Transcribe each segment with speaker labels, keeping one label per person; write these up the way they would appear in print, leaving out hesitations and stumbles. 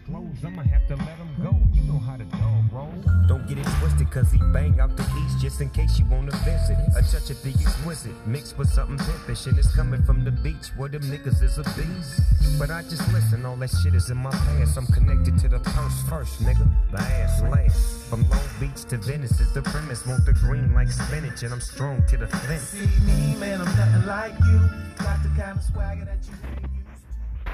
Speaker 1: clothes, I'ma have to let him go. You know how the dog roll.
Speaker 2: Don't get it twisted, cause he bang out the east just in case you wanna visit. A touch of the exquisite, mixed with something pimpish, and it's coming from the beach where them niggas is a beast. But I just listen, all that shit is in my past. I'm connected to the purse first, nigga, the ass last. From Long Beach to Venice is the premise. Want the green like spinach, and I'm strong to the fence.
Speaker 3: See me, man, I'm nothing like you. Got the kind of swagger that you ain't used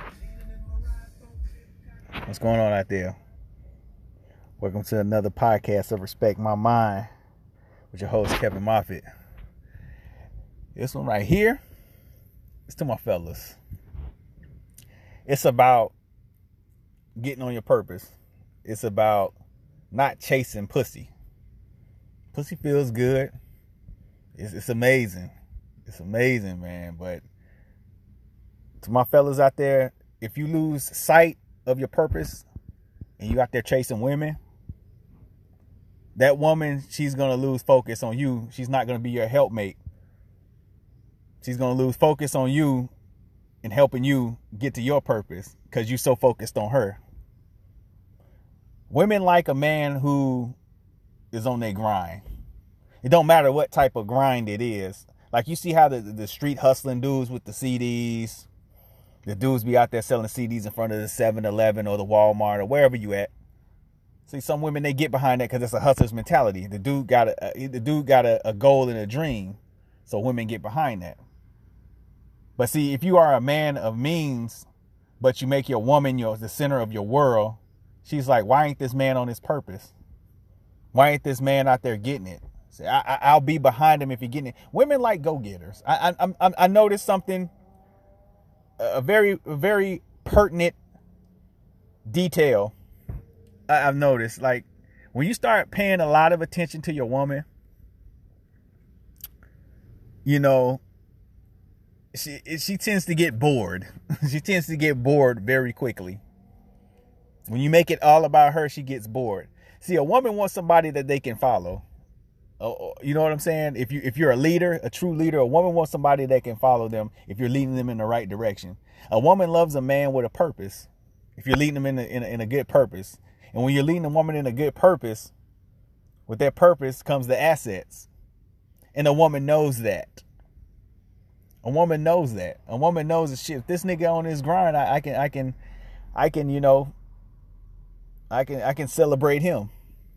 Speaker 3: to.
Speaker 4: What's going on out there? Welcome to another podcast of Respect My Mind with your host, Kevin Moffitt. This one right here is to my fellas. It's about getting on your purpose. It's about not chasing pussy. Pussy feels good. It's amazing. It's amazing, man. But to my fellas out there, if you lose sight of your purpose and you out there chasing women, that woman, she's going to lose focus on you. She's not going to be your helpmate. She's going to lose focus on you and helping you get to your purpose because you're so focused on her. Women like a man who is on their grind. It don't matter what type of grind it is. Like you see how the street hustling dudes with the CDs, the dudes be out there selling CDs in front of the 7-Eleven or the Walmart or wherever you at. See, some women, they get behind that because it's a hustler's mentality. The dude got a goal and a dream, so women get behind that. But see, if you are a man of means, but you make your woman the center of your world, she's like, why ain't this man on his purpose? Why ain't this man out there getting it? See, I'll be behind him if he's getting it. Women like go-getters. I noticed something, a very pertinent detail I've noticed. Like, when you start paying a lot of attention to your woman, you know, she tends to get bored. She tends to get bored very quickly. When you make it all about her, she gets bored. See, a woman wants somebody that they can follow. You know what I'm saying? If you're a leader, a true leader, a woman wants somebody that can follow them if you're leading them in the right direction. A woman loves a man with a purpose if you're leading them in a good purpose. And when you're leading a woman in a good purpose, with that purpose comes the assets. And a woman knows that. A woman knows that. A woman knows that shit. If this nigga on his grind, I can celebrate him.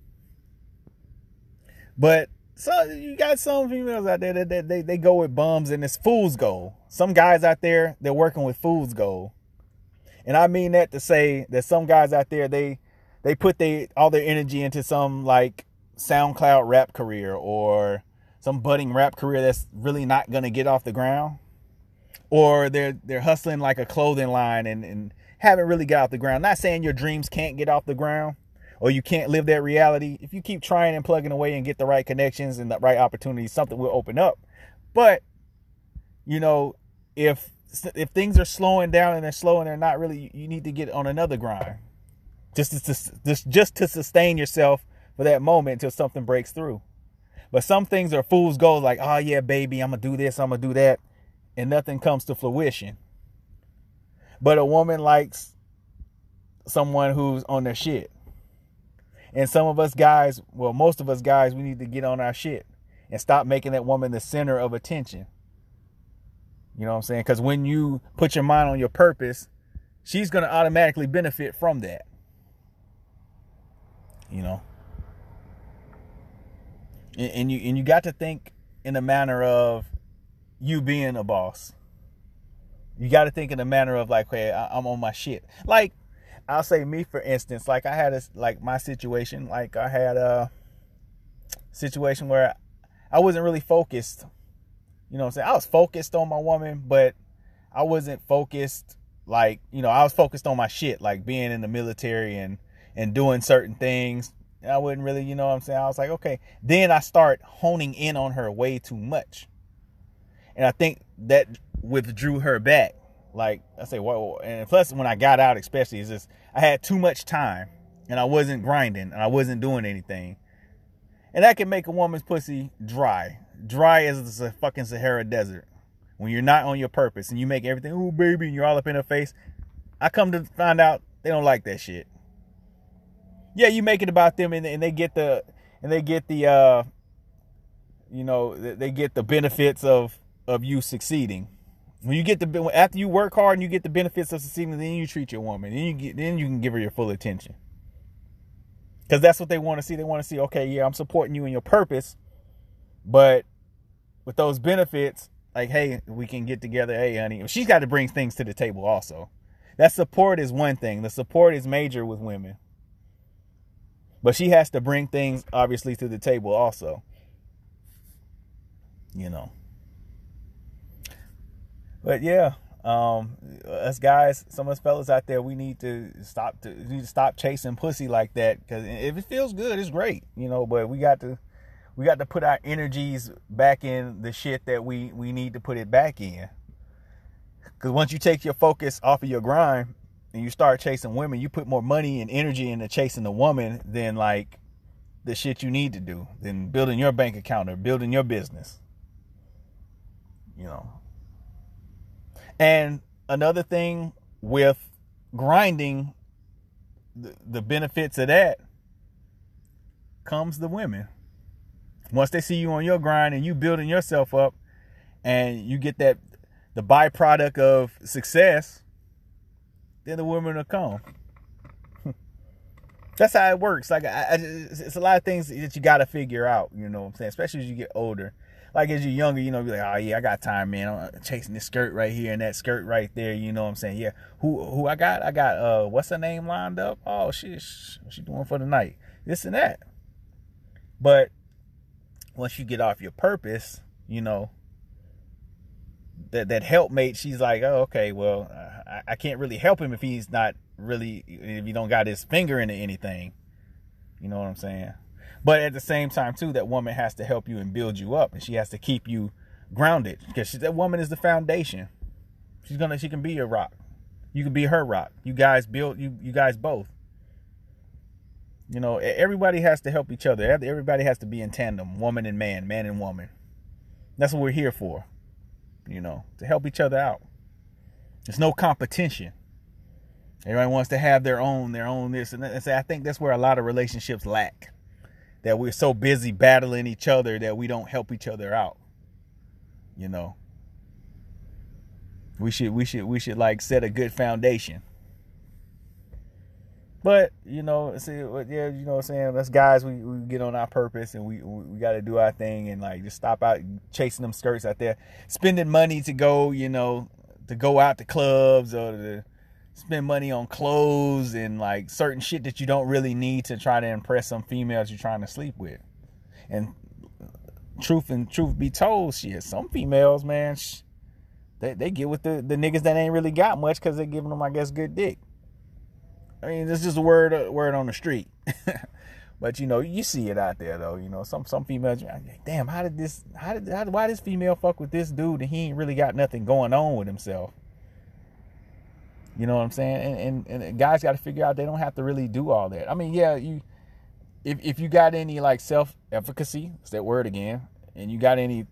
Speaker 4: But so you got some females out there that they go with bums and it's fool's gold. Some guys out there, they're working with fool's gold. And I mean that to say that some guys out there, they put all their energy into some like SoundCloud rap career or some budding rap career that's really not going to get off the ground. Or they're hustling like a clothing line and haven't really got off the ground. Not saying your dreams can't get off the ground or you can't live that reality. If you keep trying and plugging away and get the right connections and the right opportunities, something will open up. But, you know, if things are slowing down and they're slow and they're not really, you need to get on another grind. Just to sustain yourself for that moment until something breaks through. But some things are fool's gold, like, oh yeah, baby, I'm going to do this, I'm going to do that. And nothing comes to fruition. But a woman likes someone who's on their shit. And some of us guys, well, most of us guys, we need to get on our shit and stop making that woman the center of attention. You know what I'm saying? Because when you put your mind on your purpose, she's going to automatically benefit from that. You know? And you got to think in the manner of you being a boss. You got to think in the manner of like, hey, I'm on my shit. Like, I'll say me, for instance, like I had my situation, like I had a situation where I wasn't really focused. You know what I'm saying? I was focused on my woman, but I wasn't focused like, you know, I was focused on my shit, like being in the military and doing certain things. And I wouldn't really, you know what I'm saying? I was like, okay. Then I start honing in on her way too much. And I think that withdrew her back. Like, I say, well, and plus when I got out, especially, it's just, I had too much time and I wasn't grinding and I wasn't doing anything. And that can make a woman's pussy dry as the fucking Sahara Desert. When you're not on your purpose and you make everything, oh baby, and you're all up in her face. I come to find out they don't like that shit. Yeah, you make it about them, and they get the they get the benefits of you succeeding. When you get after you work hard and you get the benefits of succeeding, then you treat your woman. Then you can give her your full attention. Because that's what they want to see. They want to see, okay, yeah, I'm supporting you in your purpose, but with those benefits, like, hey, we can get together. Hey, honey, she's got to bring things to the table also. That support is one thing. The support is major with women. But she has to bring things, obviously, to the table also. But yeah, us guys, some of us fellas out there, we need to stop chasing pussy like that. Because if it feels good, it's great, But we got to put our energies back in the shit that we need to put it back in. Because once you take your focus off of your grind and you start chasing women, you put more money and energy into chasing the woman than like the shit you need to do, than building your bank account or building your business. And another thing with grinding, the benefits of that comes the women. Once they see you on your grind and you building yourself up and you get the byproduct of success, then the women will come. That's how it works. Like, it's a lot of things that you got to figure out, what I'm saying? Especially as you get older. Like, as you're younger, be like, oh, yeah, I got time, man. I'm chasing this skirt right here and that skirt right there, you know what I'm saying? Yeah, who I got? I got, what's her name lined up? Oh, shit, what's she doing for the night? This and that. But once you get off your purpose, that helpmate, she's like, oh, okay, well, I can't really help him if he don't got his finger into anything. You know what I'm saying? But at the same time, too, that woman has to help you and build you up, and she has to keep you grounded, because that woman is the foundation. She can be your rock. You can be her rock. You guys build, you guys both. Everybody has to help each other. Everybody has to be in tandem, woman and man and woman. That's what we're here for, to help each other out. There's no competition. Everybody wants to have their own this and that. And I think that's where a lot of relationships lack. That we're so busy battling each other that we don't help each other out. We should like set a good foundation. But, see, yeah, what I'm saying? Us guys, we get on our purpose and we got to do our thing and like just stop out chasing them skirts out there, spending money to go, to go out to clubs or to spend money on clothes and like certain shit that you don't really need to try to impress some females you're trying to sleep with. And truth be told, shit, some females, man, they get with the niggas that ain't really got much because they're giving them, I guess, good dick. I mean, it's just a word on the street. But you see it out there though. Some females, damn, why this female fuck with this dude and he ain't really got nothing going on with himself? You know what I'm saying? And guys got to figure out they don't have to really do all that. I mean, yeah, if you got any like self-efficacy, it's that word again, and you got any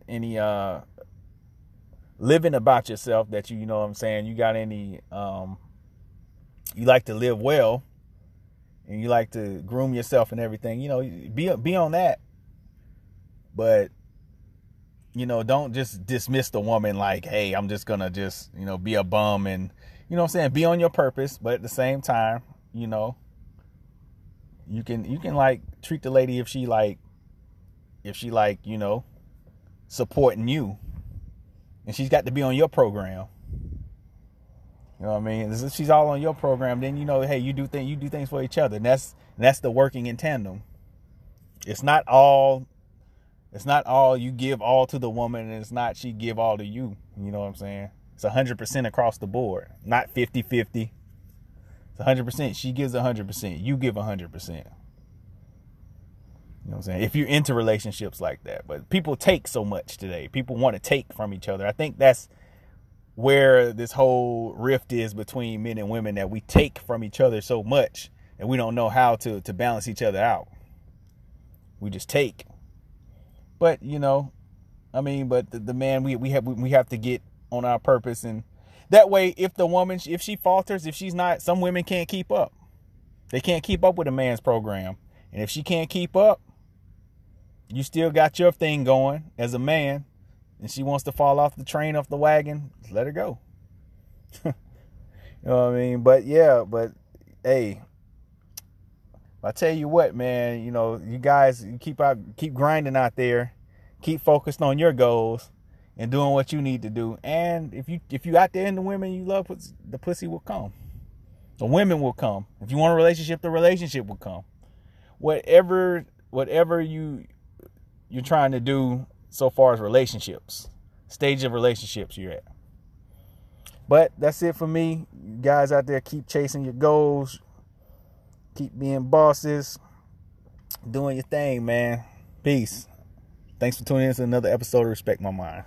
Speaker 4: living about yourself that you know what I'm saying, you got any you like to live well and you like to groom yourself and everything, be on that. But don't just dismiss the woman like, hey, I'm just gonna just be a bum and you know what I'm saying, be on your purpose, but at the same time, you can like treat the lady if she supporting you, and she's got to be on your program. You know what I mean? If she's all on your program, then hey, you do things for each other, and that's the working in tandem. It's not all you give all to the woman, and it's not she give all to you. You know what I'm saying? It's 100% across the board, not 50-50. It's 100%. She gives 100%. You give 100%. You know what I'm saying? If you're into relationships like that. But people take so much today. People want to take from each other. I think that's where this whole rift is between men and women, that we take from each other so much and we don't know how to balance each other out. We just take. But, but the man, we have to get on our purpose, and that way if the woman, if she falters, if she's not, some women can't keep up. They can't keep up with a man's program. And if she can't keep up, you still got your thing going as a man, and she wants to fall off the train, off the wagon, let her go. You know what I mean? But yeah, but hey, I tell you what, man, you know, you guys keep grinding out there, keep focused on your goals and doing what you need to do. And if you out there and the women you love, the pussy will come. The women will come. If you want a relationship, the relationship will come. Whatever you're trying to do so far as relationships, stage of relationships you're at. But that's it for me. You guys out there, keep chasing your goals. Keep being bosses. Doing your thing, man. Peace. Thanks for tuning in to another episode of Respect My Mind.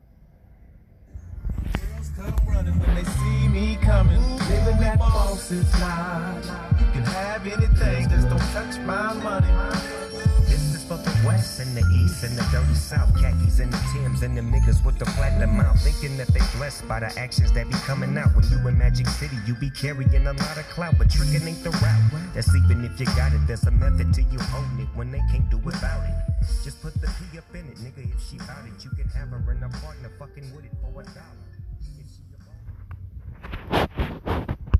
Speaker 3: Girls come running when they see me coming. Living that boss's life. You can have anything, just don't touch my money.
Speaker 2: This is for the West and the East and the dirty South. Khakis and the Timbs and them niggas with the platinum mouth. Thinking that they blessed by the actions that be coming out. When you in Magic City, you be carrying a lot of clout. But tricking ain't the route. That's even if you got it. There's a method to you holding it when they can't do without it. Just put the P up in it, nigga. If she bout it, you can have her and a partner fucking with it for $1.